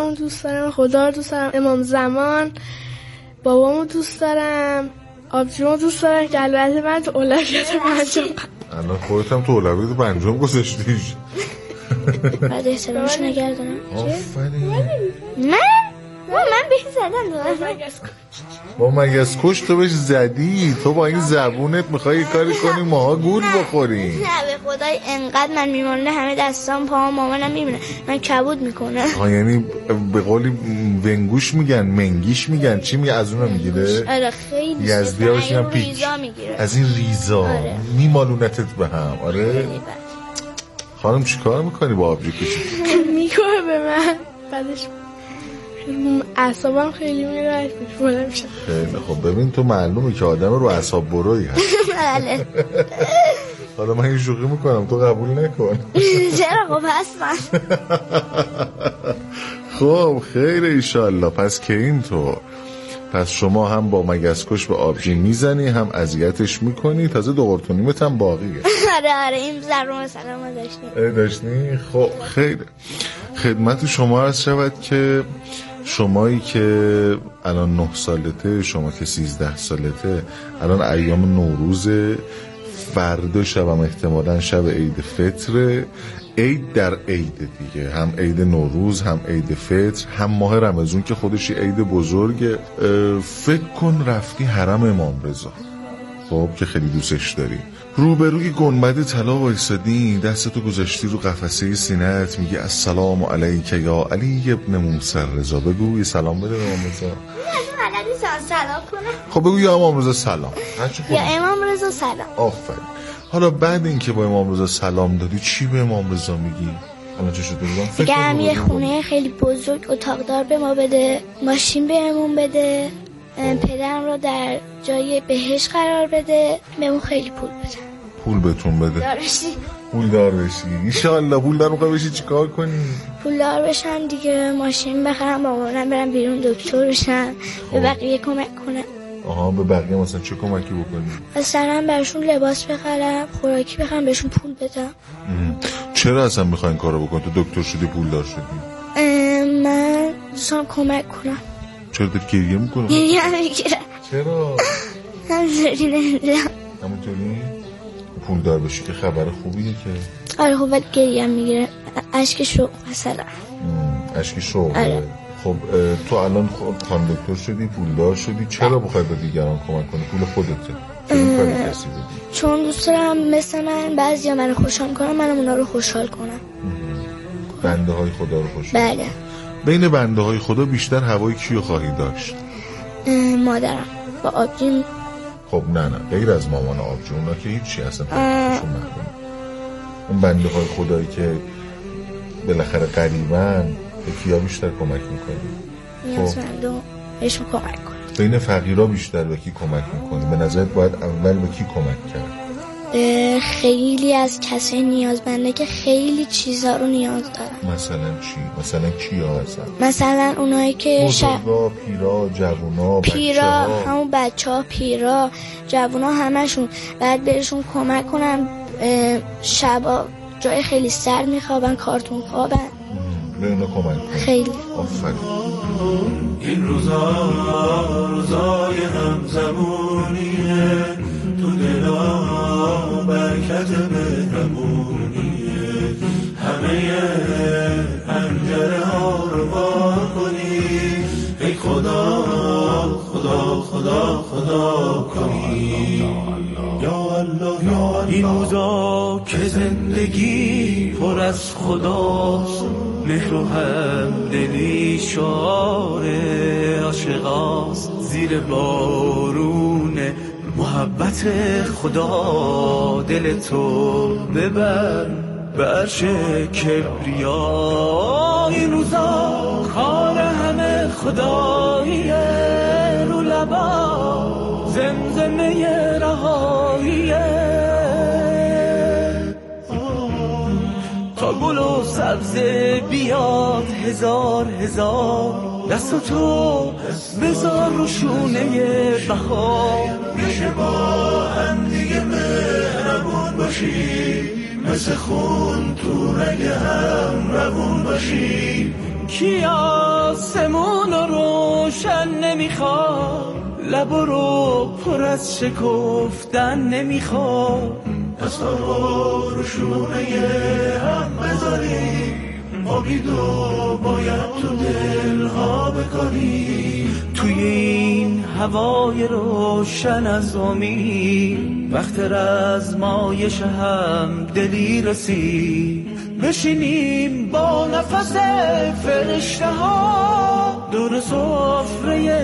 مامانم دوست دارم، خدا رو دوست دارم، امام زمان، بابامو دوست دارم، آبجیمو دوست دارم که البته من تو اولویت پنجم. الان خودت هم تو اولویت پنجم گذاشتیش. بعد احترامش نگردونم. آفرین. من بهش زدم با مگس کش تو بهش زدی؟ تو با این زبونت میخوای کاری کنی ماها گول بخوریم؟ نه به خدای انقدر من میمونه همه دستام پاهم مامانم میبینه من کبود میکنه. یعنی به قولی ونگوش میگن، منگیش میگن، چی میگه؟ از اونو میگیره؟ آره خیلی یزدی ها بشینم پیک ریزا میگیره. از این ریزا. آره. میمالونتت به هم. آره خانم چی کار میکنی با آبجی کشی؟ میکنه به من بعدش اعصابم خیلی میره میشه. خیلی خب ببین تو معلومه که آدم رو اعصاب برویی هست. بله. حالا من این شوخی میکنم تو قبول نکن. چرا خب هست من. خب خیر ایشالله. پس که اینطور پس شما هم با مگسکش به آبجی میزنی هم اذیتش میکنی، تازه دو قرتونیمت هم باقیه. آره این ضرور سلام داشتی. خب خیر خدمت شما عرض شود که شمایی که الان 9 سالته، شما که 13 سالته، الان ایام نوروز، فردا شبم احتمالاً شب عید فطر، عید در عید دیگه، هم عید نوروز هم عید فطر هم ماه رمضان که خودش عید بزرگه. فکر کن رفتی حرم امام رضا، خب که خیلی دوستش داری، روبروی گنبد طلا وایسادی، دستتو گذاشتی رو قفسه سینه‌ات، میگی السلام علیک یا علی ابن موسی رضا. بگو یه سلام بده به امام رضا. سلام کنه. خب بگو یا امام رضا سلام. یا امام رضا سلام. آفرین. حالا بعد اینکه با امام رضا سلام دادی چی به امام رضا میگی؟ الان چه شده بگم؟ دیگه یه خونه خیلی بزرگ اتاقدار به ما بده، ماشین بهمون بده، پدرم رو در جای بهش قرار بده، بهمون خیلی پول بده. پول بهتون بده. پول دار بشی. انشالله پول دار میخوای بشی چیکار کنی؟ پول دار بشم دیگه، ماشین بخرم، با مامانم برم بیرون دکتر بشم، به بقیه کمک کنم. آها به بقیه مثلا چه کمکی بکنی؟ مثلا براشون لباس بخرم، خوراکی بخرم، بهشون پول بدم. چرا اصلا میخواین کارو بکنی؟ تو دکتر شدی پول دار شدی؟ من دوستم کمک کنم. چرا داری گریه میکنی؟ گریه میگیرم. چرا؟ همینطوری نمیدونم. همینطوری؟ پول دار بشی که خبر خوبیه که. آره خب ولی گریه میگیره، اشک شوق مثلا. اشک شوق. آره. خب تو الان خانم دکتر شدی، پولدار شدی، چرا بخوای به دیگران کمک کنی؟ پول خودته. چون دوست دارم مثل من بعضیا منو خوشحال کنم، منم اونا رو خوشحال کنم. بنده های خدا رو خوشحال. بله. بین بنده های خدا بیشتر هوای کیو خواهی داشت؟ مادرم با آبجیم. خب نه غیر از مامان آبجی، اونا که هیچی اصلا خودشون محروم. اون بنده های خدایی که بالاخره قریبن به کیا بیشتر کمک میکنی؟ نیازمندو بهشون کمک کنم. بین فقیرها بیشتر به کی کمک میکنی؟ به نظرت باید اول به کی کمک کرد؟ خیلی از کسای نیازمنده که خیلی چیزا رو نیاز دارن. مثلا چی؟ مثلا کیا هستن؟ مثلا اونایی که بزرگا، پیرا، جوونا، پیرا، همون بچه‌ها، پیرا، جوونا، همشون بعد بهشون کمک کنم. شبا جای خیلی سرد میخوابن، کارتون خوابن، به اونا کمک کنم. خیلی. آفرین. این روزای همزمونیه، تو دلا برکت مهربونیه، همه پنجره ها رو وا کنی، ای خدا خدا خدا خدا کنی. یا الله یا الله. این روزا که زندگی پر از خداست، مهر و همدلی شعار عاشقاست، زیر بارون محبت خدا دل تو ببر به عرش کبریا. این روزا کار همه خداییه، رو لبا زمزمه رهاییه، تا گل و سبزه بیاد هزار هزار، دست تو بذار رو شونه بهار. میشه با هم دیگه مهربون باشی، مثل خون تو رگ هم روون باشی. کیا آسمون رو روشن نمیخواد، لب رو پر از شکفتن نمیخواد. دستا رو شونه هم بذاریم، امیدو باید تو دلها بکنیم. توی این هوای روشن از امید، وقت رزمایش هم دلی رسید. بشینیم با نفس فرشته ها دور سفره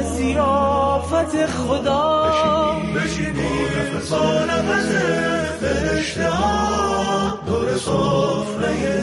ضیافت خدا. بشینیم با نفس فرشته ها دور سفره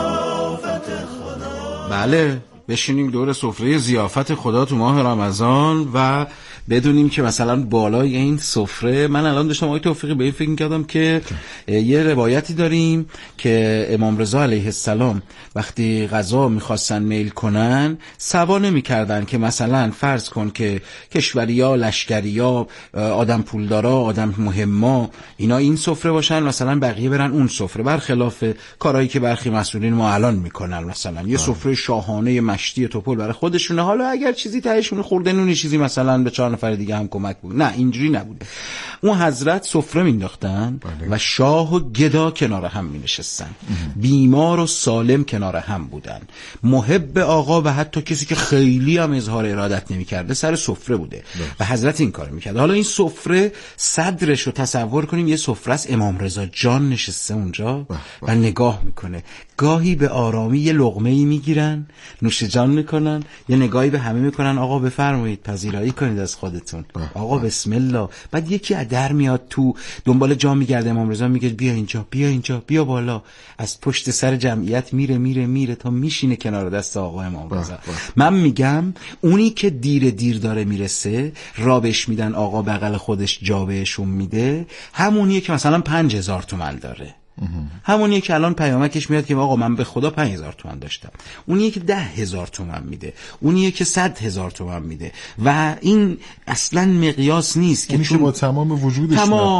ضیافت خدا. بله، بشینیم دور سفره ضیافت خدا تو ماه رمضان و بدونیم که مثلا بالای این سفره، من الان داشتم آقای توفیقی به این فکر می‌کردم که یه روایتی داریم که امام رضا علیه السلام وقتی غذا می‌خواستن میل کنن سوا نمی‌کردن که مثلا فرض کن که کشوریا، لشکریا، آدم پولدارا، آدم مهما اینا این سفره باشن، مثلا بقیه برن اون سفره، برخلاف کارهایی که برخی مسئولین ما الان میکنن. مثلا یه سفره شاهانه مشتی توپل برای خودشونه، حالا اگر چیزی تهشون خورده نونی چیزی مثلا به 4 نفر دیگه هم کمک بود. نه، اینجوری نبوده. اون حضرت سفره مینداختن و شاه و گدا کنار هم مینشستن، بیمار و سالم کنار هم بودن، محب آقا و حتی کسی که خیلی هم اظهار ارادت نمیکرده سر سفره بوده و حضرت این کارو میکرد. حالا این سفره صدرش رو تصور کنیم، یه سفره است، امام رضا جان نشسته اونجا و نگاه میکنه، گاهی به آرامی یه لقمه‌ای میگیرن، نوش جان میکنن، یه نگاهی به همه میکنن، آقا بفرمایید پذیرایی کنید از خودتون، آقا بسم الله. بعد یکی از در میاد تو دنبال جام میگرده، امام رضا میگه بیا اینجا، بیا اینجا، بیا بالا، از پشت سر جمعیت میره تا میشینه کنار دست آقا امام رضا. من میگم اونی که دیر داره میرسه، را بهش میدن، آقا بغل خودش جا بهشون میده، همونیه که مثلا 5000 تومان داره، همونیه که الان پیامکش میاد که آقا من به خدا 5000 تومان داشتم، اونیه که 10,000 تومان میده، اونیه که 100,000 تومان میده. و این اصلا مقیاس نیست که چون با تمام وجودش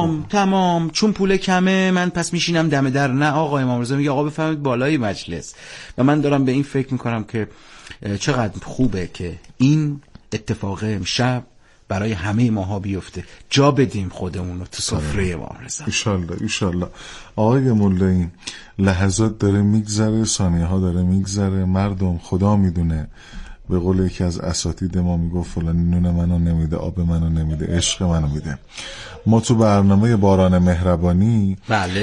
تمام چون پول کمه من پس میشینم دم در. نه، آقا امام رضا میگه آقا بفهمید بالای مجلس. و من دارم به این فکر میکنم که چقدر خوبه که این اتفاق امشب برای همه ماها بیفته، جا بدیم خودمون رو تو سفره امام رضا. ایشالله. آقای مولایی، لحظات داره میگذره، ثانیه ها داره میگذره، مردم خدا میدونه، به قول یکی از اساتید ما میگفت فلانی نون منو نمیده، آب منو نمیده، عشق منو میده. ما تو برنامه باران مهربانی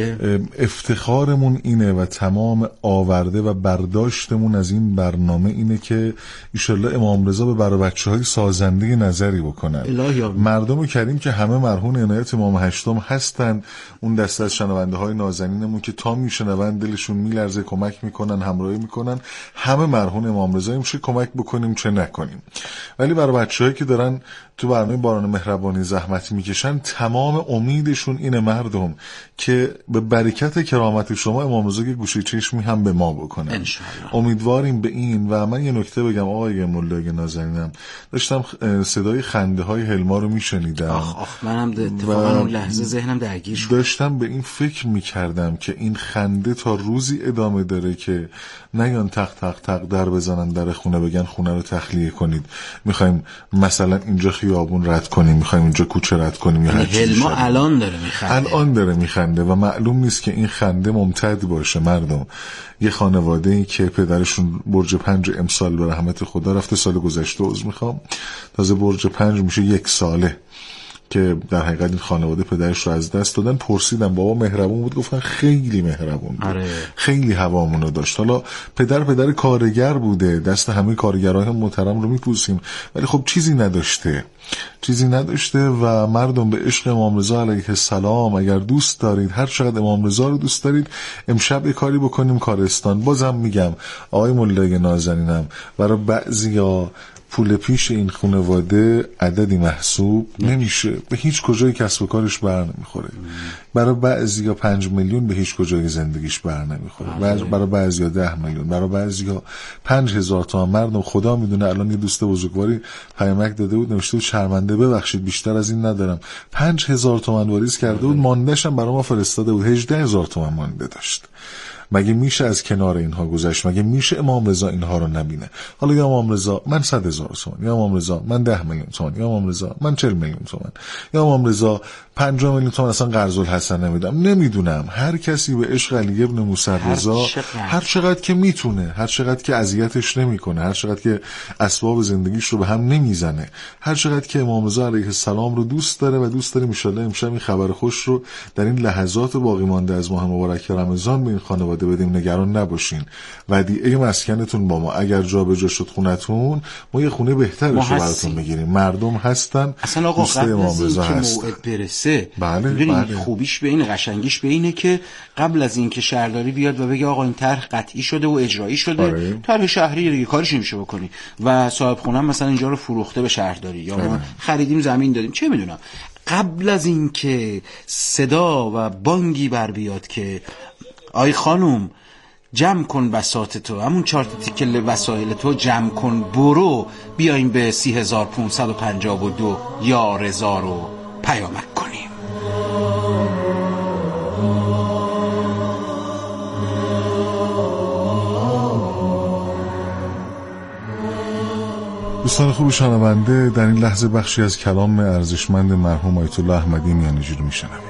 افتخارمون اینه و تمام آورده و برداشتمون از این برنامه اینه که ایشالله امام رضا به برای بچه‌های سازنده نظری بکنن. مردم کریم که همه مرهون عنایت امام هشتم هستن، اون دسته از شنونده های نازنینمون که تا میشنون دلشون میلرزه، کمک میکنن، همراهی میکنن، همه مرهون امام رضاییم، چه کمک بکنیم چه نکنیم. ولی برای بچه‌هایی که دارن تو برنامه باران مهربانی زحمت میکشن، تمام امیدشون اینه مردم که به برکت کرامت شما امام رضا که گوشه چشمی هم به ما بکنن انشالله. امیدواریم به این. و من یه نکته بگم آقای مولایی نازنینم، داشتم صدای خنده های هلما رو میشنیدم. منم اتفاقا اون لحظه ذهنم درگیر شد، داشتم به این فکر میکردم که این خنده تا روزی ادامه داره که نیان تق تق تق در بزنن در خونه بگن خونه رو تخلیه کنید، میخوایم مثلا اینجا خیابون رد کنیم، میخوایم اینجا کوچه رد کنیم. هلما الان داره میخنده و معلوم نیست که این خنده ممتد باشه. مردم، یه خانواده‌ای که پدرشون برج 5 امسال به رحمت خدا رفته، سال گذشته عذر میخوام، تازه برج 5 میشه 1 ساله که در حقیقت این خانواده پدرش رو از دست دادن. پرسیدم بابا مهربون بود؟ گفتن خیلی مهربون بود. خیلی هوامونو داشت. حالا پدر کارگر بوده، دست همه کارگرای محترم رو میپوسیم، ولی خب چیزی نداشته و مردم به عشق امام رضا علیه السلام اگر دوست دارید، هر چقدر امام رضا رو دوست دارید، امشب یه کاری بکنیم کارستان. بازم میگم آقای مولایی نازنینم، برای بعضیا پول پیش این خانواده عددی محسوب نمیشه، به هیچ کجای کسب و کارش بر نمیخوره. برای بعضیا 5 میلیون به هیچ کجای زندگیش بر نمیخوره، برای بعضیا 10 میلیون، برای بعضیا 5000 تومان. مردم خدا میدونه. الان یه دوست بزرگواری پیامک داده بود، نوشته بود شرمنده ببخشید بیشتر از این ندارم، 5000 تومان واریز کرده بود، مانده‌ش هم برای ما فرستاده بود، 18000 تومان مانده داشت. مگه میشه از کنار اینها گذشت؟ مگه میشه امام رضا اینها رو نبینه؟ حالا یا امام رضا من 100,000 تومان، یا امام رضا من 10 میلیون تومان، یا امام رضا من 40 میلیون تومان، یا امام رضا 50 میلیون تومان اصلا قرض الحسن نمیدم. نمیدونم، هر کسی به عشق علی ابن موسی رضا هر چقدر که میتونه، هر چقدر که اذیتش نمیکنه، هر چقدر که اسباب زندگیش رو به هم نمیزنه، هر چقدر که امام رضا علیه السلام رو دوست داره و دوست داریم ان شاء الله امشب این خبر خوش رو در این لحظات باقی مانده از ماه مبارک رمضان به این خانواده بدیم. نگران نباشین، ودیعه مسکنتون با ما، اگر جا به جا شد خونتون ما یه خونه بهترش رو براتون میگیریم. مردم هستن. اصلا آقا قبل از این که موعد برسه، بله. خوبیش به این، قشنگیش به اینه که قبل از این که شهرداری بیاد و بگه آقا این طرح قطعی شده و اجرایی شده، طرح شهری دیگه کارش نمیشه بکنی و صاحب خونه مثلا اینجا رو فروخته به شهرداری یا ما خریدیم زمین دادیم، چه میدونم، قبل از این که صدا و بانگی بر بیاد که آی خانم جمع کن بساط تو، همون 4 تیکه وسایل تو جمع کن، برو بیایم به 3552 یا رضا رو پیامک کنیم. دوستان خوب شنونده، در این لحظه بخشی از کلام ارزشمند مرحوم آیت الله احمدی میانجی رو میشنویم.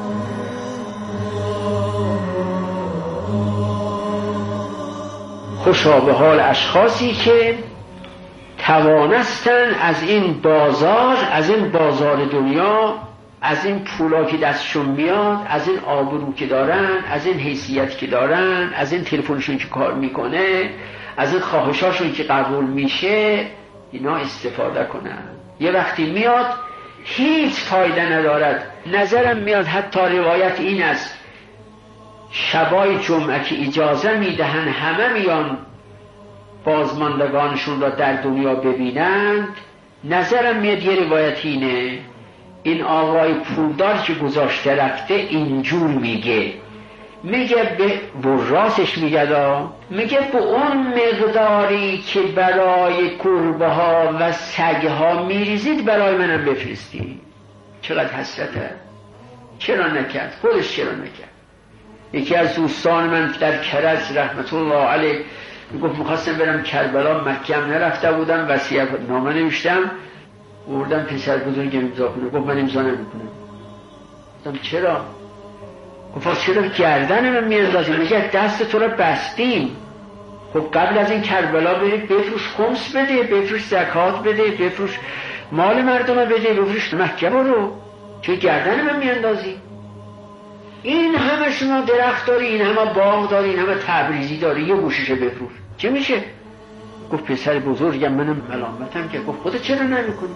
خوشا به حال اشخاصی که توانستن از این بازار دنیا، از این پولا که دستشون میاد، از این آبرو که دارن، از این حیثیت که دارن، از این تلفنشون که کار میکنه، از این خواهشاشون که قبول میشه، اینا استفاده کنن. یه وقتی میاد هیچ فایده ندارد. نظرم میاد حتی روایت این است شبای جمعه که اجازه میدهن همه میان بازماندگانشون را در دنیا ببینند، نظرم میاد یه روایت اینه، این آقای پولدار که گذاشته رفته اینجور میگه به براسش میگه به اون مقداری که برای گربه ها و سگ ها میریزید برای منم بفرستید. چقدر حسرته، چرا نکرد؟ خودش چرا نکرد؟ یکی از دوستان من در کرج رحمت الله علیه گفت میخواستم برم کربلا، مکه هم نرفته بودم، وصیت نامه نوشتم، بردم پسر بزرگم امضا کنه. گفت من امضا نمیکنم. گفتم چرا؟ گفت چرا گردن من میاندازی؟ میگه دست تو رو بستیم. خب قبل از این کربلا برید بفروش خمس بده، بفروش زکات بده، بفروش مال مردم بده، بفروش مکه برو، چه گردن من میاندازی؟ این همه شما درخت داری، این همه باغ داری، این همه تبریزی داری، یه گوشش بفروش، چه میشه؟ گفت پسر بزرگم منم ملامتم که. گفت خودت چرا نمیکنی؟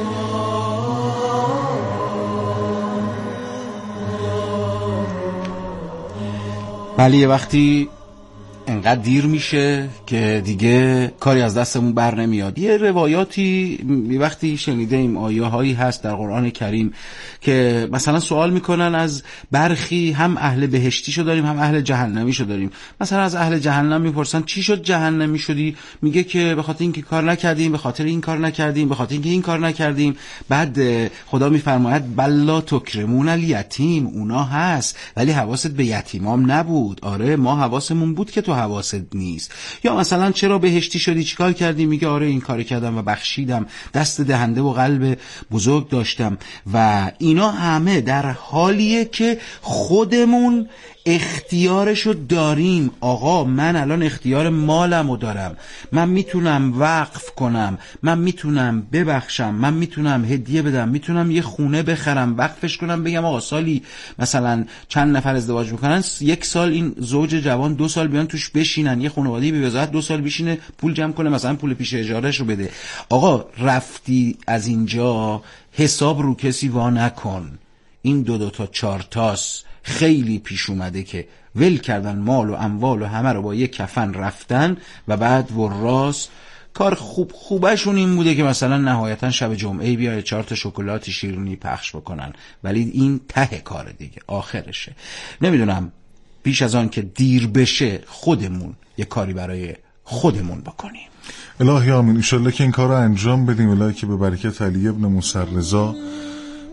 ولی یه وقتی انقدر دیر میشه که دیگه کاری از دستمون بر نمیاد. یه روایاتی یه وقتی شنیدیم، آیه هایی هست در قرآن کریم که مثلا سوال میکنن از برخی، هم اهل بهشتی شو داریم هم اهل جهنمی شو داریم. مثلا از اهل جهنم میپرسن چی شد جهنمی شدی؟ میگه که به خاطر اینکه کار نکردیم، به خاطر این کار نکردیم، به خاطر اینکه این کار نکردیم. بعد خدا میفرماید بلا تکرمون الیتیم، اونا هست ولی حواست به یتیمام نبود. آره ما حواسمون بود که تو حواست نیست. یا مثلا چرا بهشتی شدی، چیکار کردی؟ میگه آره این کار کردم و بخشیدم، دست دهنده و قلب بزرگ داشتم. و اینا همه در حالیه که خودمون اختیارشو داریم. آقا من الان اختیار مالمو دارم، من میتونم وقف کنم، من میتونم ببخشم، من میتونم هدیه بدم، میتونم یه خونه بخرم وقفش کنم، بگم آقا سالی مثلا چند نفر ازدواج میکنن، 1 سال این زوج جوان 2 سال بیان توش بشینن، یه خانواده به وضاحت 2 سال بشینه پول جمع کنه، مثلا پول پیش اجارهشو بده. آقا رفتی از اینجا حساب رو کسی وا نکن. این 2 تا 4 تاست. خیلی پیش اومده که ول کردن مال و اموال و همه رو با یک کفن رفتن و بعد وراس کار خوبشون این بوده که مثلا نهایتا شب جمعه بیای 4 تا شکلات شیرینی پخش بکنن، ولی این ته کار دیگه، آخرشه. نمیدونم پیش از آن که دیر بشه خودمون یه کاری برای خودمون بکنیم. الهی آمین. انشالله که این کار رو انجام بدیم. الهی که به برکت علی ابن موسی رضا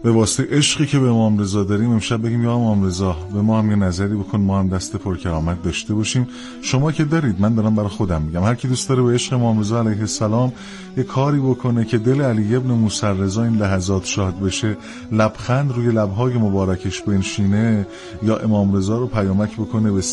به واسطه عشقی که به امام رضا داریم امشب بگیم یا امام رضا به ما هم یه نظری بکن، ما هم دست پرکرامت داشته باشیم. شما که دارید، من دارم برای خودم میگم، هر کی دوست داره به عشق امام رضا علیه السلام یه کاری بکنه که دل علی ابن موسی رضا این لحظات شاد بشه، لبخند روی لبهای مبارکش بنشینه، یا امام رضا رو پیامک بکنه به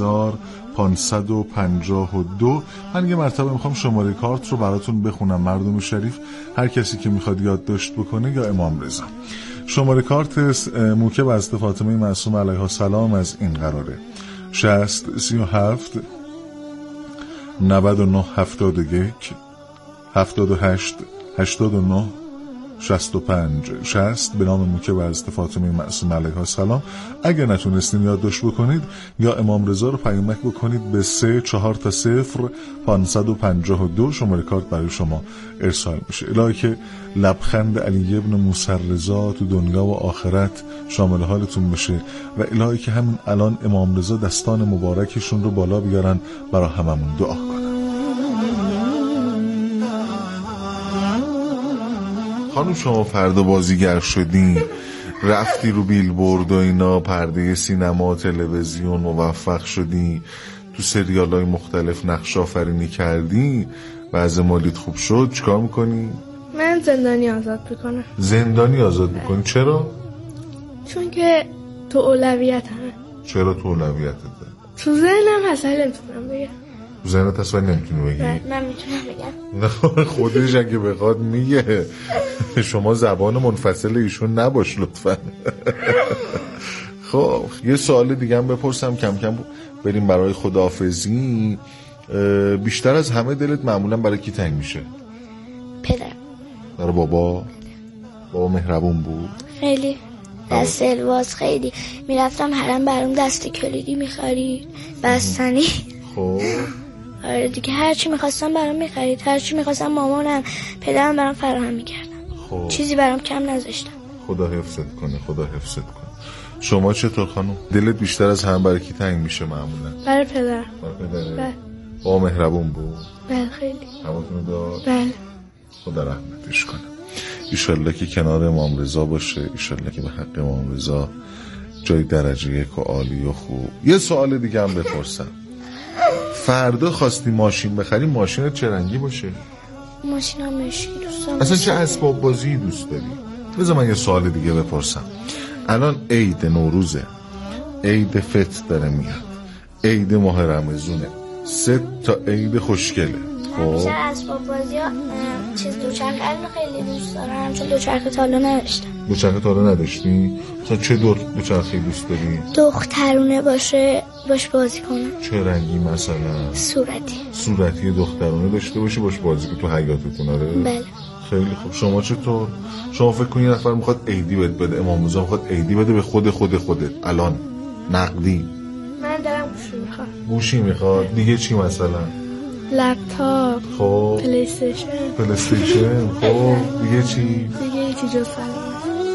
30552. من یه مرتبه میخوام شماره کارت رو براتون بخونم مردم شریف، هر کسی که میخواد یادداشت بکنه یا امام رضا. شماره کارت موکب از فاطمه معصومه علیها السلام از این قراره: 60 37 99 71 78 89 65 60 به نام موکب از فاطمه معصومه علیها السلام. اگر نتونستین یادداشت بکنید یا امام رضا رو پیامک بکنید به 3400552. شماره کارت برای شما ارسال میشه. الهی که لبخند علی ابن موسی رضا تو دنیا و آخرت شامل حالتون بشه و الهی که همین الان امام رضا دستان مبارکشون رو بالا بیارن برای هممون دعا کنن. خانم شما فردا بازیگر شدین، رفتی رو بیلبورد و اینا، پرده سینما، تلویزیون، موفق شدی، تو سریال‌های مختلف نقش آفرینی کردی، وضع مالیت خوب شد، چیکار میکنی؟ من زندانی آزاد میکنم. زندانی آزاد میکنی؟ چرا؟ چون که تو اولویت همه. چرا تو اولویتت؟ تو ذهنم هست، نمیتونم بگم. تو ذهنت هست ولی نمیتونی بگی؟ من میتونم بگم. نه خودش اگه بخواد میگه. شما زبان منفصل ایشون نباش لطفا. خب یه سوال دیگه هم بپرسم کم کم بریم برای خداحافظی. بیشتر از همه دلت معمولا برای کی تنگ میشه؟ پدرم. برای بابا؟ بابا مهربون بود؟ خیلی دست الواز، خیلی میرفتم حرم برام دست کلیدی میخرید، بستنی. خب آره دیگه، هرچی میخواستم برام میخرید، هرچی میخواستم مامانم پدرم برام فراهم میکردن. خب چیزی برام کم نذاشتم. خدا حفظت کنه، خدا حفظت کنه. شما چطور خانم؟ دلت بیشتر از همه برای کی تنگ میشه معمولا؟ برای پدر. برای پدره؟ بله. بابا مهربون بود؟ بله خیلی. همتون دار؟ بله. خدا رحمتش کنه. ایشالله که کنار امام رضا باشه، ایشالله که به حق امام رضا جای درجه یک و عالی و خوب. یه سوال دیگه هم بپرسم. فردا خواستی ماشین بخری، ماشینت چه رنگی باشه؟ ماشینم مشکی دوست دارم. اصلا چه اسباب بازی دوست داری؟ بذار من یه سوال دیگه بپرسم. الان عید نوروزه، عید فطر داره میاد، عید ماه رمضونه، 3 تا عید خوشگله. همیشه اسباب بازی ها چیز دوچرخه رو خیلی دوست دارم، چون دوچرخه تا حالا نداشتم. دوچرخه تا حالا نداشتی؟ مثلا چه دوچرخه دوست داری؟ دخترونه باشه، باش بازی کنم. چه رنگی مثلا؟ صورتی دخترونه داشته باشی، باش بازی کنی تو حیاطتون. آره بله. خیلی خوب. شما چطور؟ شما فکر کنی یه نفر میخواد عیدی بده، امام رضا میخواد عیدی بده به خودت الان نقدی؟ من دارم گوشی میخوام. گوشی میخواد؟ دیگه چی مثلا؟ لپتاپ. خب پلی استیشن. خب دیگه چی؟ دیگه چی جز سلام.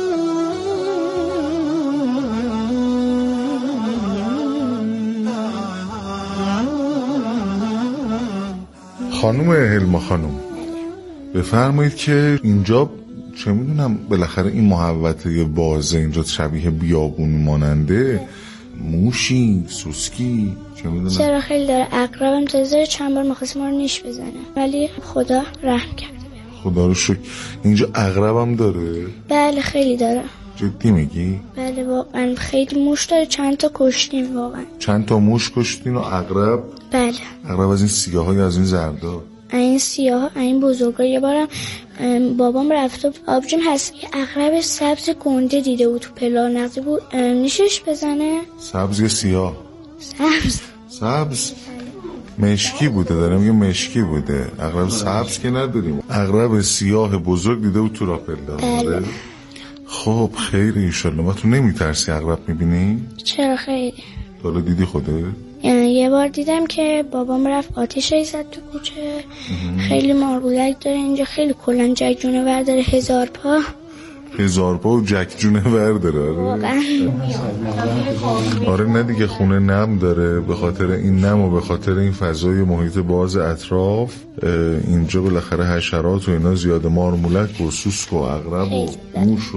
خانم حلما خانم بفرمایید که اینجا چه میدونم بالاخره این محوطه بازه اینجا شبیه بیابون ماننده، موشی سوسکی چه میدونم چرا خیلی داره. عقربم تازه چند بار می‌خواست ما رو نیش بزنه ولی خدا رحم کرده. خدا رو شکر. اینجا عقربم داره؟ بله خیلی داره. جدی میگی؟ بله واقعا خیلی موش داره، چند تا کشتیم واقعا. چند تا موش کشتین و عقرب؟ بله. عقرب از این سیاه‌های از این زردا؟ این سیاه این بزرگا. یه بارم بابام رفت و آبجیم هست یه عقرب سبز گنده دیده بود تو پلا، نقضی بود نیشش بزنه. سبز یا سیاه؟ سبز مشکی بوده، دارم میگم مشکی بوده. عقرب سبز که نداریم، عقرب سیاه بزرگ دیده بود تو را پلا. خب خیلی ایشالله. ما تو نمیترسی عقرب میبینی؟ چرا خیلی. حالا دیدی خوده؟ یه بار دیدم که بابام رفت آتیشی زد تو کوچه. خیلی ماربولک داره اینجا، خیلی کلن جک جونور داره، 1000 پا. 1000 پا و جک جونور داره. واقعا. آره نه دیگه، خونه نم داره. به خاطر این نم و به خاطر این فضای محیط باز اطراف اینجا بالاخره حشرات و اینا زیاده، مارمولک و سوسک و عقرب و موش و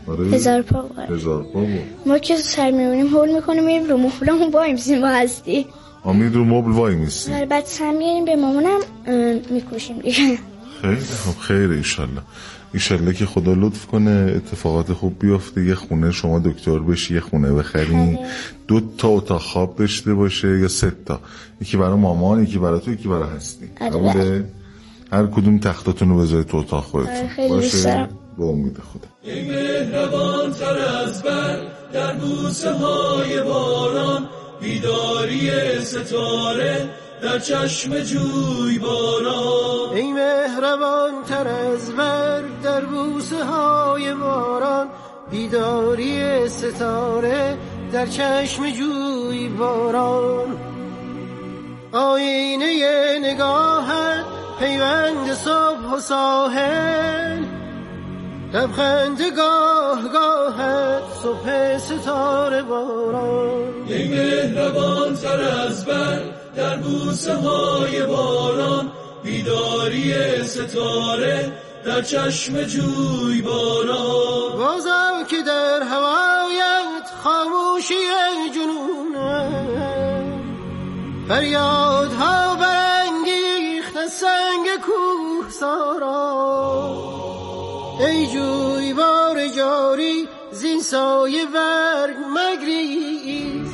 آره 1000 پا. 1000 پا بود. ما که سر میبینیم هول میکنیم میریم رو مبلمون وای میسیم. ما هستی امید رو مبل وای میسیم. بعد سر میاریم به مامانم میکوشیم دیگه. خیلی خب، خیره ایشالله که خدا لطف کنه اتفاقات خوب بیفته، یه خونه شما دکتر بشی، یه خونه بخرین، 2 تا اتاق خواب داشته باشه یا 3 تا، یکی برای مامان، یکی برای تو، یکی برای هستی. قبوله؟ هر کدوم تختاتون رو بذارید تو اتاق خودتون باشه. با امید خدا. ای مهربان تر از بر در بوسه های باران، بیداری ستاره در چشم جوی باران. ای مهربان تر از بر در بوسه های باران، بیداری ستاره در چشم جوی باران. آینه نگاهت پیوند صبح و ساحل، لبخند گاه گاهت صبح ستاره باران. ای مهربان تر از بر در بوسه های باران، بیداری ستاره در چشم جوی باران. بازم که در هوایت خاموشی جنونه، فریادها برانگیخت سنگ کوه سارا. ای جوی بار جاری زین سایه برگ مگریز،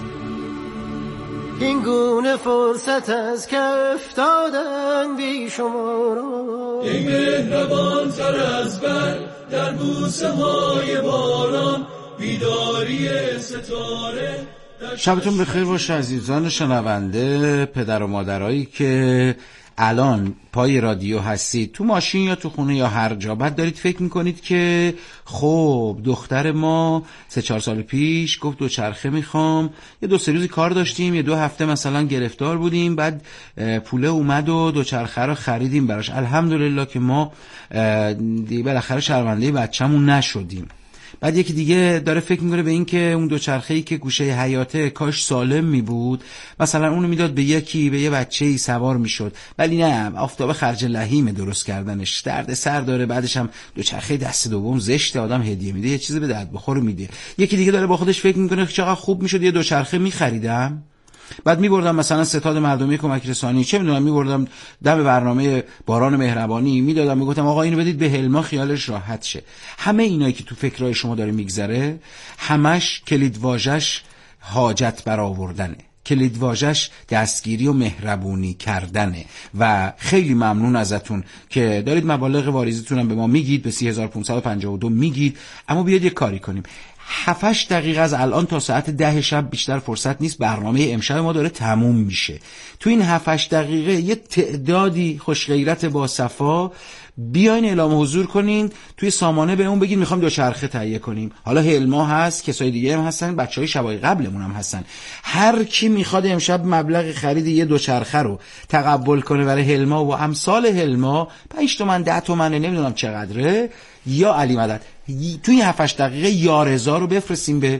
این گونه فرصت از کف دادن بی شمارا. ای مهربان تر از بر در بوسه های باران، بیداری ستاره. شبتون بخیر باشه عزیزان شنونده، پدر و مادرایی که الان پای رادیو هستید، تو ماشین یا تو خونه یا هر جا، بعد دارید فکر میکنید که خب دختر ما 3-4 سال پیش گفت دوچرخه میخوام، یه 2-3 روزی کار داشتیم، یه 2 هفته مثلا گرفتار بودیم، بعد پوله اومد و دوچرخه رو خریدیم براش. الحمدلله که ما بالاخره شرمنده بچه‌مون نشدیم. بعد یکی دیگه داره فکر میکنه به این که اون دوچرخه‌ای که گوشه حیاته کاش سالم می بود، مثلا اونو میداد به یه بچه‌ای سوار میشد، ولی نه، آفتابه خرج لحیم درست کردنش، درد سر داره، بعدش هم دوچرخه دست دوم زشته، آدم هدیه میده یه چیزی به درد بخور میده. یکی دیگه داره با خودش فکر میکنه چقدر خوب میشد یه دوچرخه میخریدم، بعد میبردم مثلا ستاد مردمی کمک رسانی، چه میدونم، میبردم دم برنامه باران مهربانی، میدادم، میگفتم آقا اینو بدید به هلما خیالش راحت شه. همه اینایی که تو فکرای شما داره میگذره، همش کلیدواژش حاجت برآوردنه، کلیدواژش دستگیری و مهربونی کردنه. و خیلی ممنون ازتون که دارید مبالغ واریزیتون هم به ما میگید، به 3552 میگید، اما بیاید یه کاری کنیم. 7-8 دقیقه از الان تا ساعت 10 شب بیشتر فرصت نیست، برنامه امشب ما داره تموم میشه. تو این 7-8 دقیقه یه تعدادی خوشغیرت با صفا بیاین اعلام حضور کنین توی سامانه، به اون بگین میخوام دوچرخه تهیه کنیم. حالا هلما هست، کسای دیگه هم هستن، بچهای شبای قبلمون هم هستن. هر کی میخواد امشب مبلغ خرید یه دوچرخه رو تقبل کنه برای هلما و امثال هلما، 5 تومن 10 تومن نمیدونم چقدره، یا علی مدد، توی 7-8 دقیقه یا رضا رو بفرستین به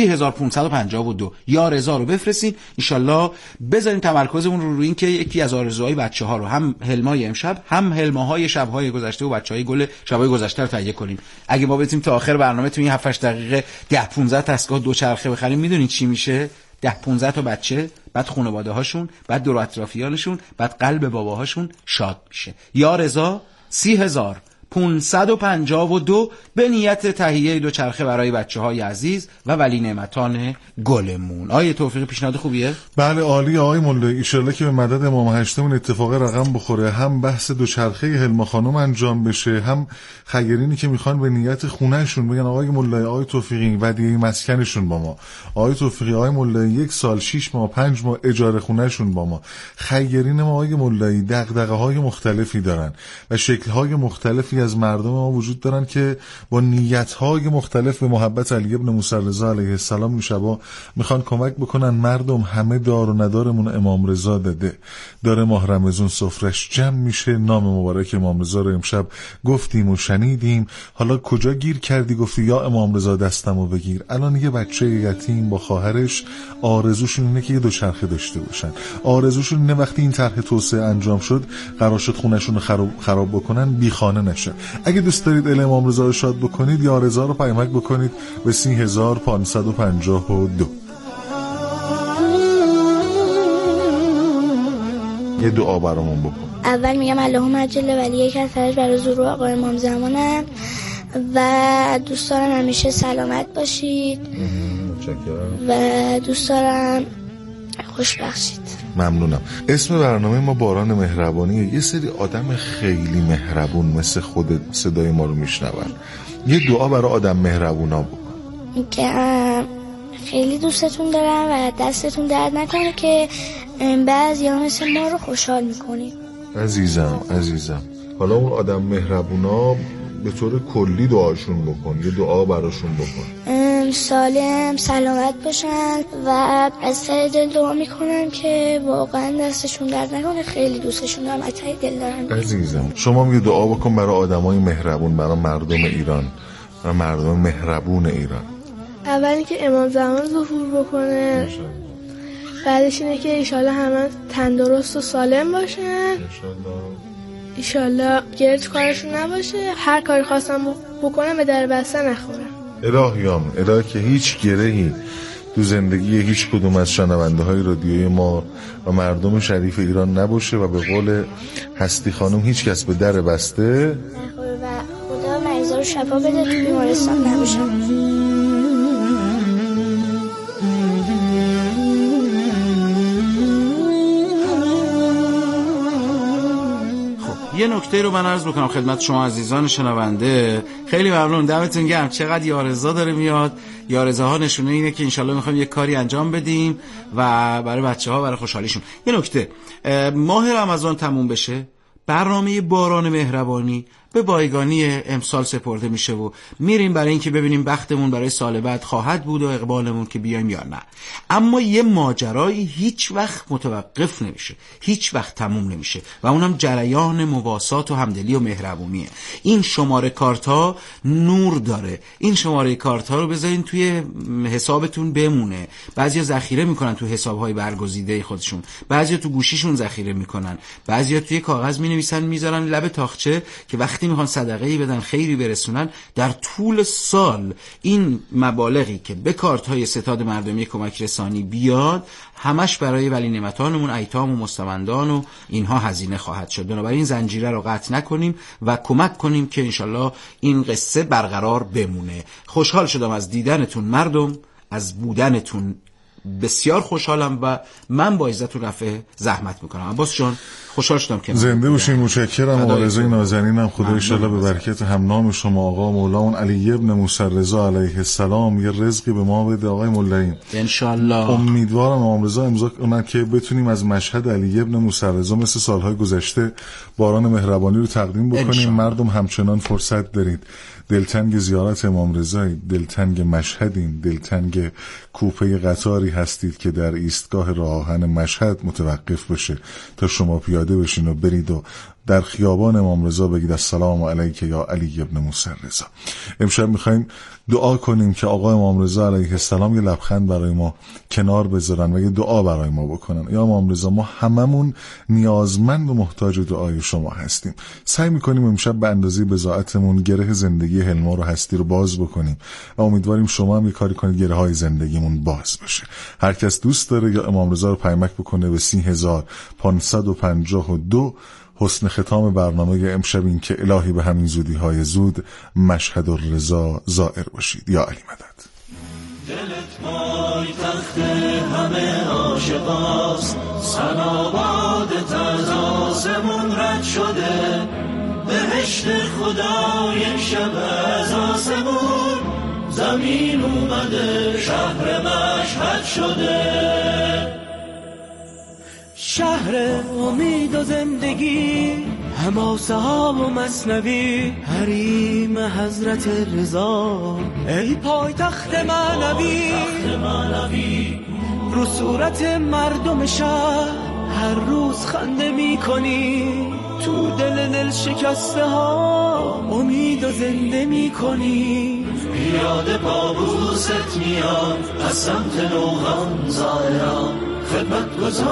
3552. یا رضا رو بفرستین، انشالله بذارین تمرکزمون رو روی این که یکی از آرزوهای بچه‌ها رو، هم هلمای امشب هم هلماهای شب‌های گذشته و بچه‌های گل شب‌های گذشته رو تهیه کنیم. اگه ما بتونیم تا آخر برنامه توی این 7-8 دقیقه 10-15 دستگاه دوچرخه بخریم، میدونین چی میشه؟ 10-15 تا بچه، بعد خانواده هاشون، بعد دور و اطرافیانشون، بعد قلب باباهاشون شاد میشه. یا رضا 3552 به نیت تهیه دوچرخه برای بچه‌های عزیز و ولی نعمتان گلمون. آیه توفیق پیشنهاد خوبیه؟ بله عالی آقای مولایی، ان شاءالله که به مدد امام هشتمون اتفاق رقم بخوره، هم بحث دوچرخه هلما خانم انجام بشه، هم خیرینی که میخوان به نیت خونهشون بگن آقای مولایی، آقای توفیقی ودیعه مسکنشون با ما، آقای توفیقی، آقای مولایی 1 سال 6 ماه 5 ماه اجاره خونهشون با ما. خیرین ما آقای مولایی دغدغه‌های مختلفی دارن و شکل‌های مختلفی از مردم ما وجود دارن که با نیت‌های مختلف به محبت علی ابن موسی رضا علیه السلام این شبا میخوان کمک بکنن مردم. همه دار و ندارمون امام رضا داده، داره ماه رمضان سفرش جمع میشه، نام مبارک امام رضا رو امشب گفتیم و شنیدیم. حالا کجا گیر کردی؟ گفتی یا امام رضا دستمو بگیر. الان یه بچه یتیم با خواهرش آرزوشون اینه که یه دوچرخه داشته باشن، آرزوشون اینه وقتی این طرح توسعه انجام شد، قرار شد خونه‌شون رو خراب بکنن، بی خانه نشن. امشب. اگه دوست دارید ال امام رضا رو شاد بکنید یا رضا رو پیامک بکنید به 30552. یه دعا برامون بکن. اول میگم اللهم عجل ولی که فرج برای ظهور آقا امام زمانم و دوست دارم همیشه سلامت باشید و دوست دارم خوش بخشید. ممنونم. اسم برنامه ما باران مهربانیه. یه سری آدم خیلی مهربون مثل خودت صدای ما رو میشنون. یه دعا برای آدم مهربونا بکن. که خیلی دوستتون دارم و دستتون درد نکنه که بعضیا مثل ما رو خوشحال میکنید. عزیزم حالا اون آدم مهربونا به طور کلی دعاشون بکن، یه دعا براشون بکن. سالم سلامت باشن و از ته دل دعا میکنم که واقعا دستشون درد نکنه. خیلی دوستشون دارم، از ته دل دارم. عزیزم شما یه دعا بکن برای آدمای مهربون، برای مردم ایران و مردم مهربون ایران. اولی که امام زمان ظهور بکنه، بعدش اینه که ایشالله همه تندرست و سالم باشن، ایشالله گرد کارشون نباشه، هر کاری خواستم بکنم به در بسته نخورم. الهی که هیچ گرهی تو زندگی هیچ کدوم از شنونده های رادیوی ما و مردم شریف ایران نباشه و به قول هستی خانم هیچ کس به در بسته نخوره و خدا مریضا رو شفا بده، تو بیمارستان نباشن. یه نکته رو من عرض بکنم خدمت شما عزیزان شنونده. خیلی ممنون، دمتون گرم. چقدر یارضا داره میاد. یارضاها نشونه اینه که انشالله میخوایم یه کاری انجام بدیم و برای بچه‌ها، برای خوشحالیشون. یه نکته، ماه رمضان تموم بشه، برنامه باران مهربانی به بایگانی امسال سپرده میشه و میریم برای اینکه ببینیم بختمون برای سال بعد خواهد بود و اقبالمون که بیایم یا نه. اما یه ماجرایی هیچ وقت متوقف نمیشه، هیچ وقت تموم نمیشه و اونم جریان مواسات و همدلی و مهربونیه. این شماره کارتا نور داره. این شماره کارتا رو بذارین توی حسابتون بمونه. بعضیا ذخیره میکنن تو حسابهای برگزیده خودشون، بعضیا تو گوشیشون ذخیره میکنن، بعضیا توی کاغذ مینویسن میذارن لب تاقچه که وقتی میخوان صدقه‌ای بدن، خیری برسونن، در طول سال این مبالغی که به کارت‌های ستاد مردمی کمک رسانی بیاد همش برای ولی نعمتانمون، ایتام و مستمندان و اینها هزینه خواهد شد. بنابراین زنجیره رو قطع نکنیم و کمک کنیم که انشالله این قصه برقرار بمونه. خوشحال شدم از دیدنتون مردم، از بودنتون بسیار خوشحالم و من با عزتون رفع زحمت میکنم. عباس جان خوشحال شدم که زنده باشین. متشکرم. آرزوی نازنینم خدا ان شاءالله به برکت همنام شما آقا مولانا علی ابن موسی رضا علیه السلام یه رزقی به ما بده آقای مولایی ان شاءالله. امیدوارم امام رضا امضا کنن که بتونیم از مشهد علی ابن موسی رضا مثل سالهای گذشته باران مهربانی رو تقدیم بکنیم. مردم همچنان فرصت دارید، دلتنگ زیارت امام رضایید، دلتنگ مشهدین، دلتنگ کوپه قطاری هستید که در ایستگاه راه آهن مشهد متوقف بشه تا شما پیاده بشین و برید و در خیابان امام رضا بگید السلام علیک یا علی ابن موسی رضا. امشب میخوایم دعا کنیم که آقا امام رضا علیه السلام یه لبخند برای ما کنار بذارن و یه دعا برای ما بکنن. یا امام رضا ما هممون نیازمند و محتاج دعای شما هستیم. سعی میکنیم امشب به اندازه بضاعتمون گره زندگی حلما رو هستی رو باز بکنیم و امیدواریم شما هم یه کاری کنید گره های زندگیمون باز بشه. هر کس دوست داره یا امام رضا رو پیامک بکنه به 30552. حسن ختام برنامه امشب این که الهی به همین زودی های زود مشهد الرضا زائر باشید. یا علی مدد. دلت مای تخت همه عاشقاست، سنابادت از آسمون رد شده، بهشت خدا یک شب از آسمون زمین اومده، شهر مشهد شده. شهر امید و زندگی، حماسه ها و مثنوی، حریم حضرت رضا، ای پایتخت معنوی، رو صورت مردم شهر هر روز خنده می کنی، تو دل شکسته ها امید و زنده می کنی. پیاده بابوست میان از سمت نوهان زائران، خدمت گذار